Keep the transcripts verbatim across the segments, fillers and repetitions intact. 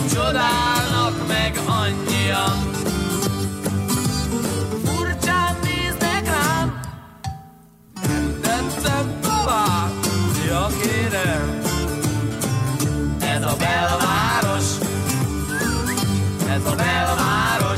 csodálnak meg annyian. Furcsán néznek rám, nem tettem tovább, ja kérem. Ez a belváros, ez a belváros.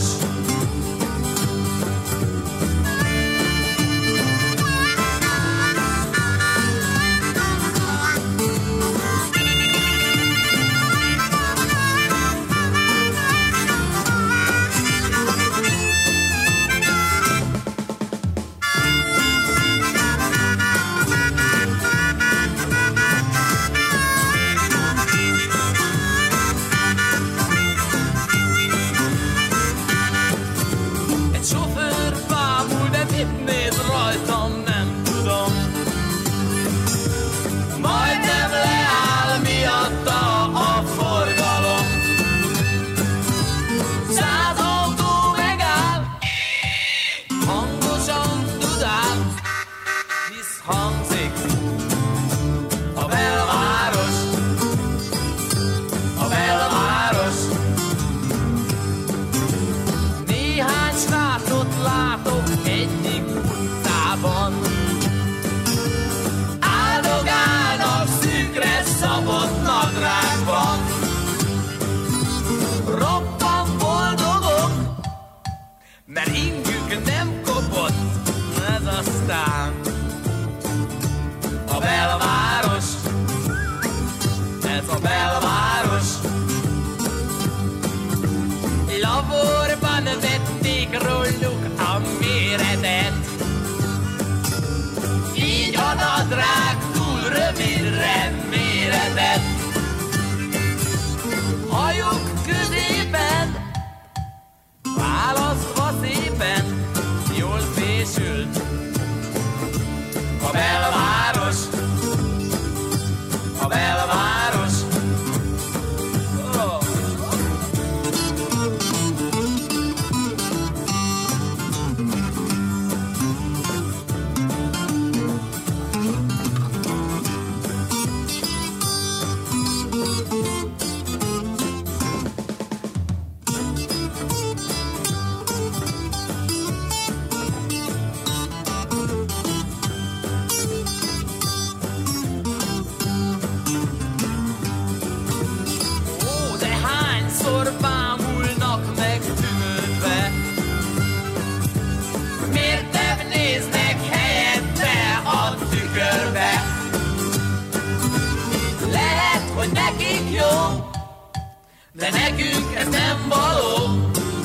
De nekünk ez nem való,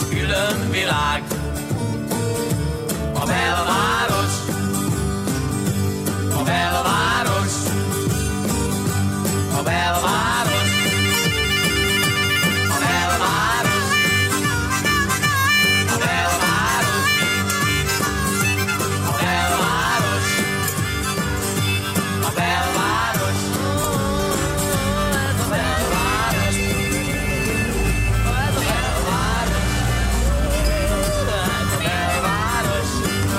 külön világ. A belváros, a belváros, a belváros, a belváros, a belváros, a belváros, a belváros, ez a belváros, ez a belváros, ez a belváros, ez a belváros.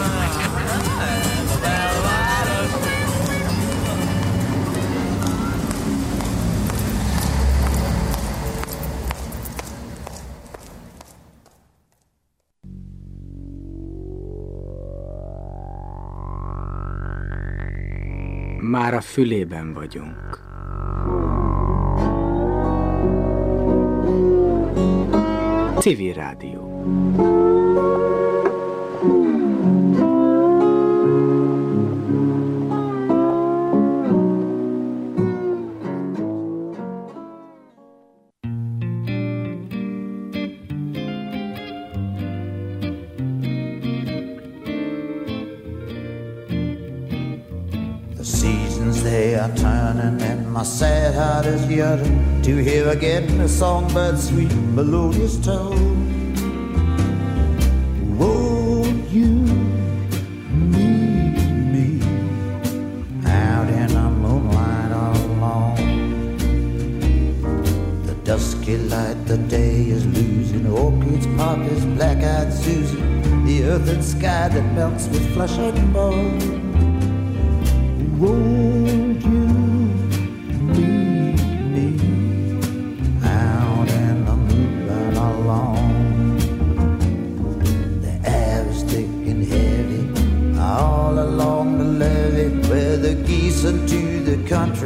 Már a fülében vagyunk. Civil Rádió. They are turning and my sad heart is yearning to hear again the songbird's sweet melodious tone. Won't you meet me out in the moonlight all alone? The dusky light, the day is losing orchids, poppies, black-eyed Susie, the earth and sky that melts with flesh and bone. Won't you meet me out in the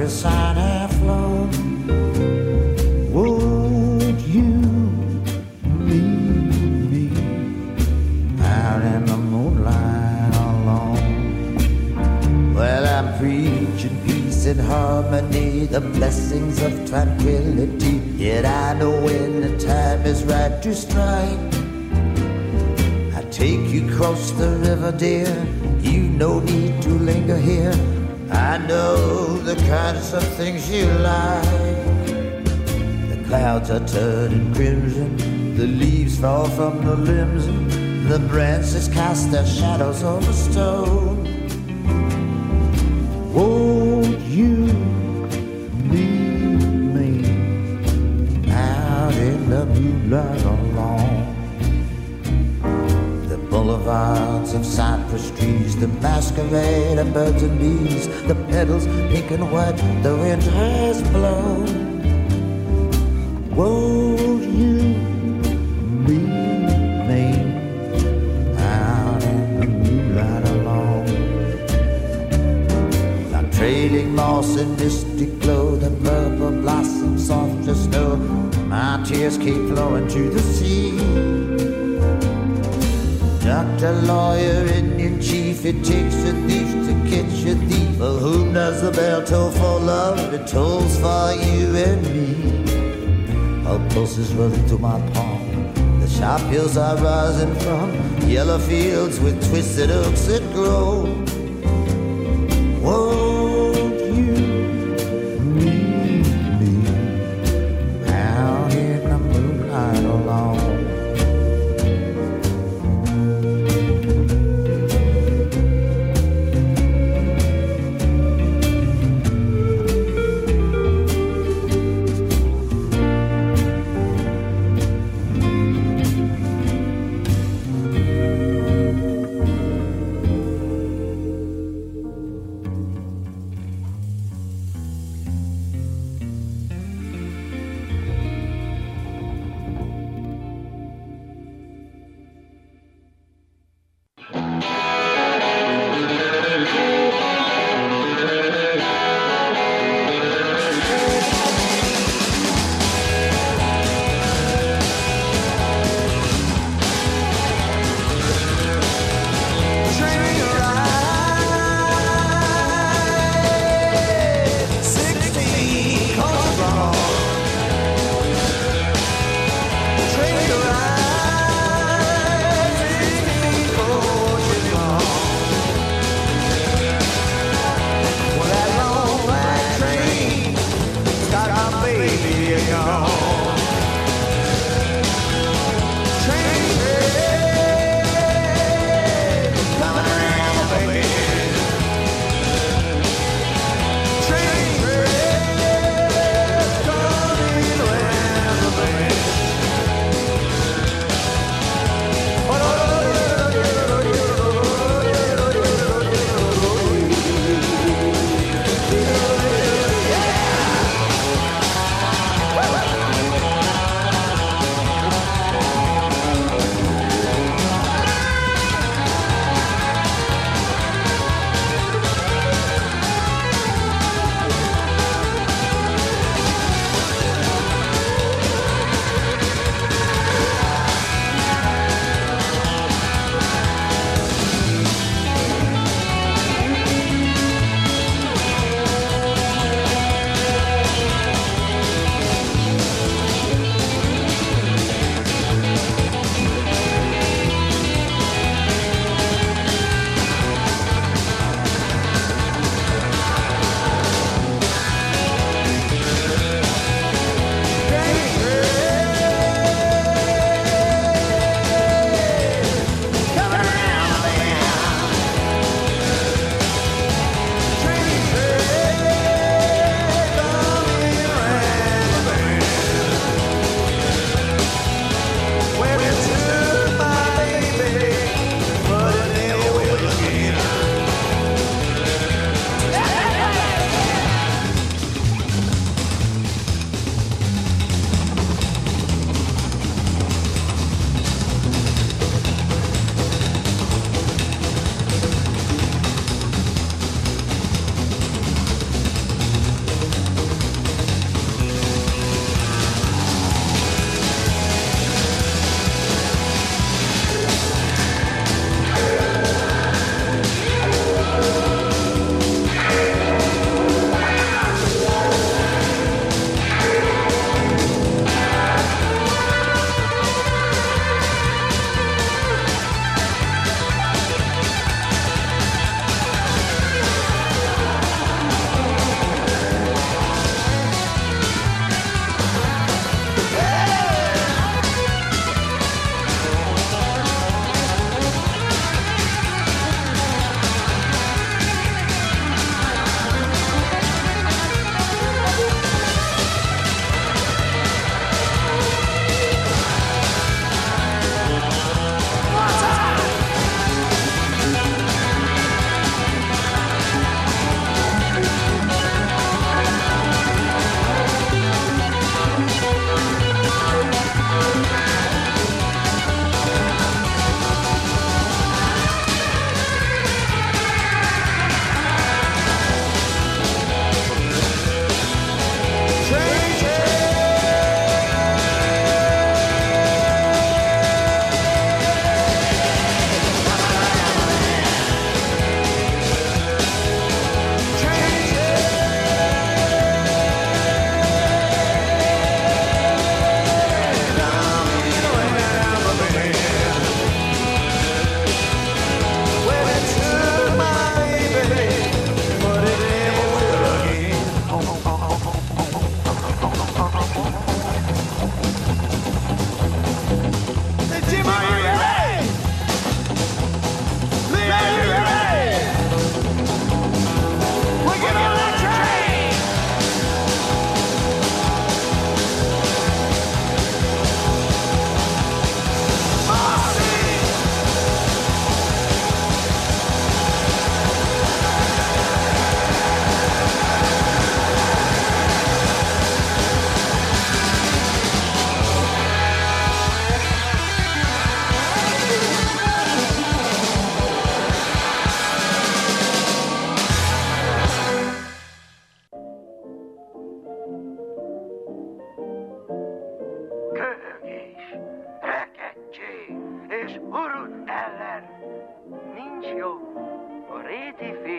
every sign have flown. Won't you meet me out in the moonlight alone? Well, I'm preaching peace and harmony, the blessings of tranquility. Yet I know when the time is right to strike. I take you across the river, dear. You've no need to linger here. I know the kinds of things you like. The clouds are turning crimson, the leaves fall from the limbs, and the branches cast their shadows on the stone. Won't you meet me out in the moonlight alone? The boulevards of cypress trees, the masquerade of birds and bees, the petals pink and white, the wind has blown. Won't you meet me out in the moonlight alone? Now trailing moss and misty glow, the purple blossoms soft as snow, my tears keep flowing to the sea. Doctor, lawyer, Indian chief, it takes a thief to catch a thief. For whom does the bell toll for love? It tolls for you and me. Our pulses running through my palm, the sharp hills are rising from yellow fields with twisted oaks that grow. Won't you meet me out in the moonlight alone?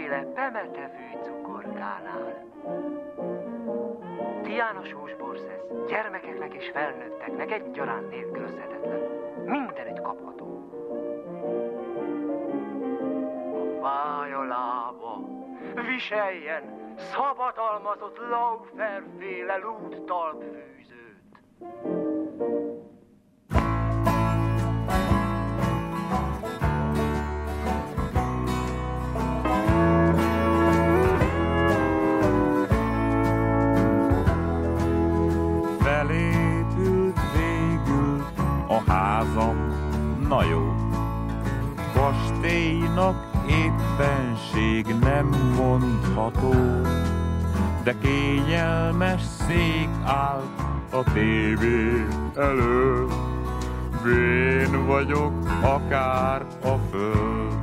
mindenféle bemetevő cukorkánál. Tiános húsborszesz gyermekeknek és felnőtteknek egyaránt nélkülözhetetlen. Mindenütt kapható. A fáj a lába, viseljen szabadalmazott Laufer-féle lúdtalpfűzőt. Felépült végül a házam, na jó. Kastélynak éppenség nem mondható, de kényelmes szék állt a tévé előtt. Vén vagyok akár a föld.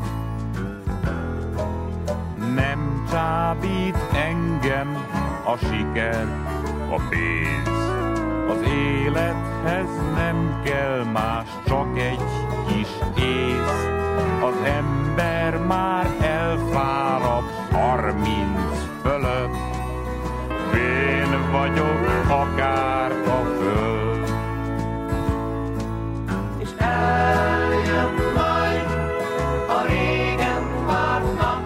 Nem csábít engem a siker, a pénz. Az élethez nem kell más, csak egy kis ész. Az ember már elfárad harminc fölött. Vén vagyok akár a föld. És eljön majd a régen várt nap,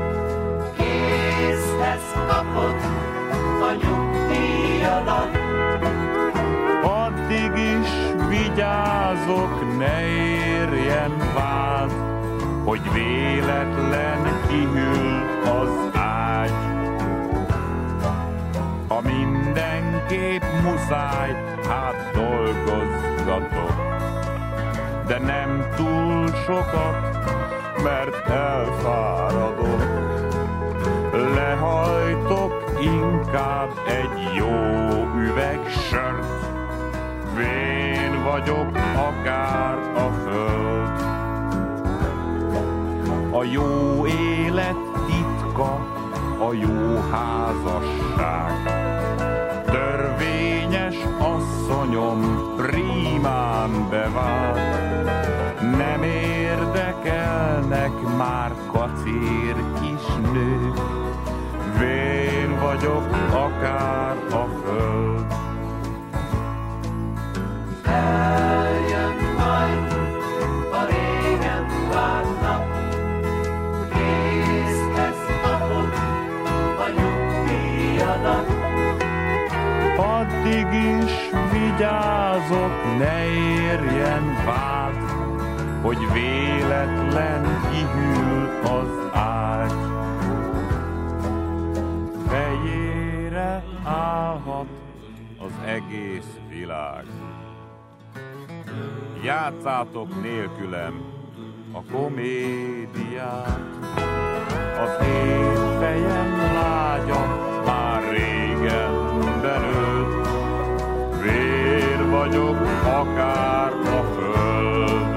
kézhez kapod a nyugdíjadat. Addig is vigyázok, ne érjen vád, hogy véletlen kihűl az ágy. Ha mindenképp muszáj, hát dolgozgatok, de nem túl sokat, mert elfáradok. Lehajtok inkább egy jó üveg sört, vén vagyok akár a föld. A jó élet titka, a jó házasság. Törvényes asszonyom prímán bevált. Nem érdekelnek már kacér kis nők, vén vagyok akár a föld. Eljön majd a régen várt nap, kézhez kapod a nyugdíjadat. Addig is vigyázok, ne érjen vád, hogy véletlen kihűl az ágy. Fejére állhat az egész világ. Játszátok nélkülem a komédiát. Az én fejem lágya már régen benőtt, vér vagyok akár a föld.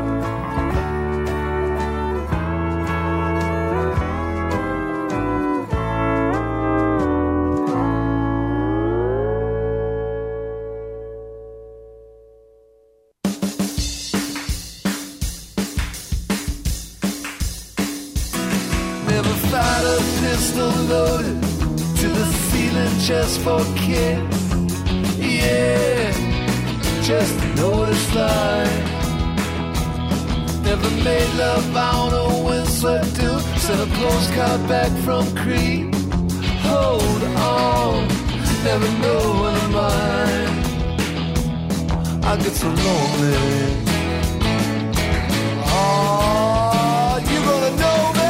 Pistol loaded to the ceiling just for kicks. Yeah, just notice life. Never made love on a windswept deal. Sent a postcard back from Crete. Hold on, never know when I'm mine. I get so lonely. Oh, you gonna know me?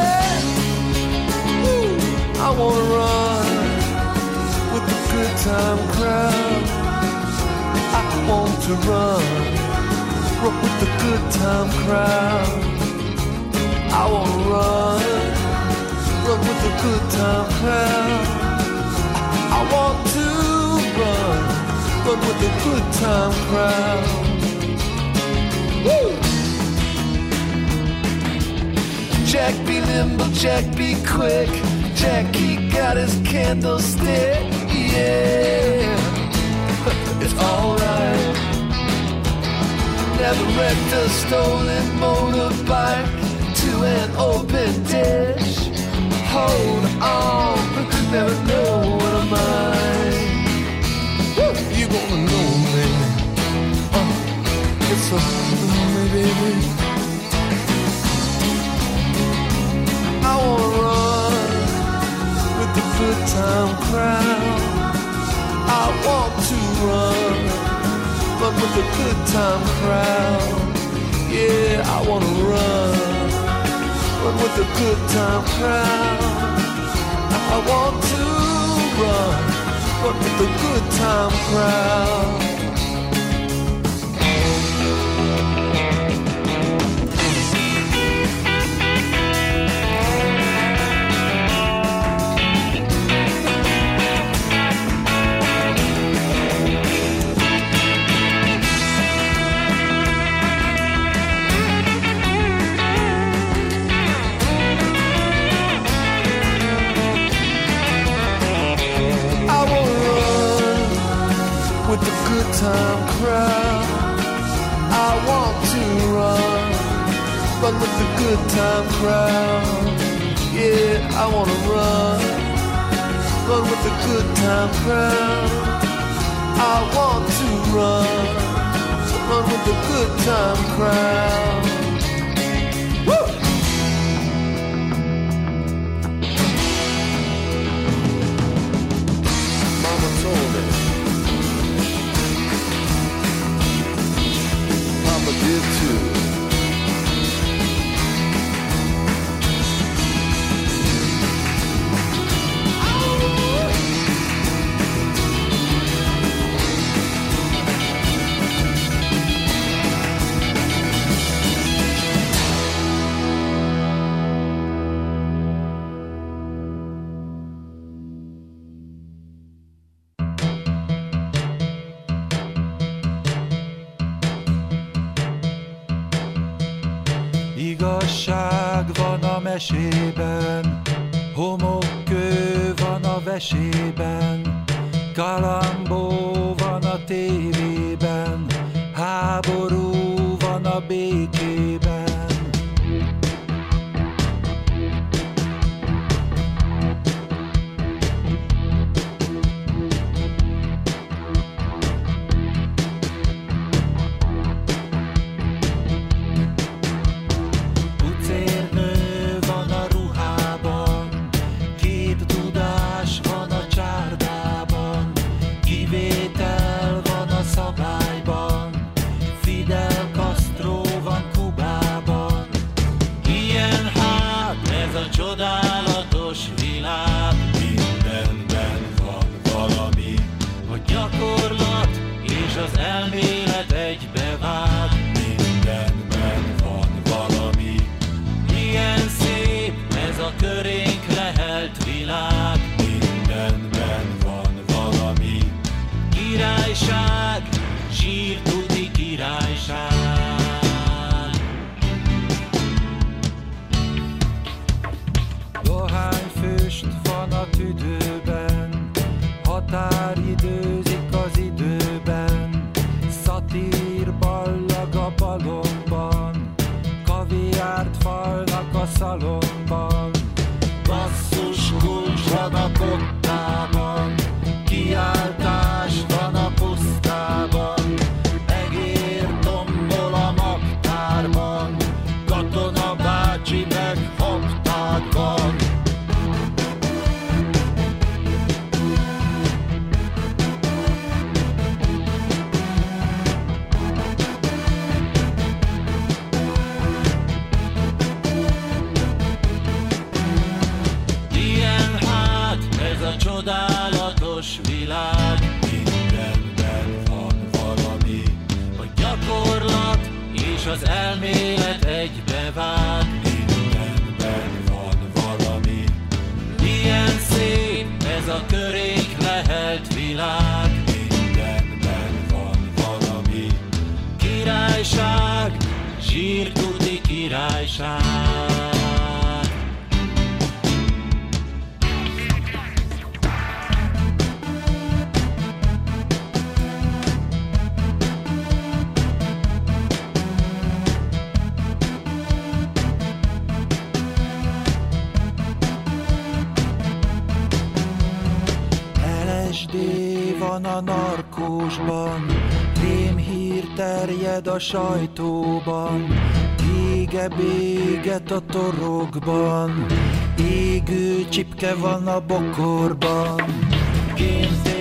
I wanna run with the good time crowd. I want to run, run with the good time crowd. I wanna run, run with the good time crowd. I want to run, run with the good time crowd. Woo! Jack be nimble, Jack be quick. Jackie got his candlestick, yeah, it's alright. Never wrecked a stolen motorbike to an open dish. hold on, never know what am I. Woo, you gonna know me. Uh, it's a me, baby. I wanna run with the good time crowd. I want to run, run with the good time crowd. Yeah, I wanna run, run with the good time crowd. I want to run, run with the good time crowd. With the good time crowd, I want to run, run with the good time crowd. Yeah, I wanna run, run with the good time crowd. I want to run, run with the good time crowd. Woo! Mama told me. Papa did too. Igazság van a mesében, homokkő van a vesében, galambó van a tévében, háború van a békében. Csodálatos világ, mindenben van valami, a gyakorlat és az elmélet egybevág. Mindenben van valami, milyen szép ez a körénk lehelt világ. Mindenben van valami, királyság, zsírtuti királyság. Dohányfüst van a tüdőben, határidőzik az időben, szatír ballag a balomban, kaviárt falnak a szalomban. Basszus kulcs van a kottában, kiáltás van a pusztában, egér tombol a magtárban, katona bácsi meg habtádban. Csodálatos világ, mindenben van valami, a gyakorlat és az elmélet egybevág. Mindenben van valami, milyen szép ez a körénk lehelt világ. Mindenben van valami, királyság, zsírtuti királyság. dé van a narkósban, rémhír terjed a sajtóban, ége-béget a torokban, égő csipke van a bokorban. Gémtér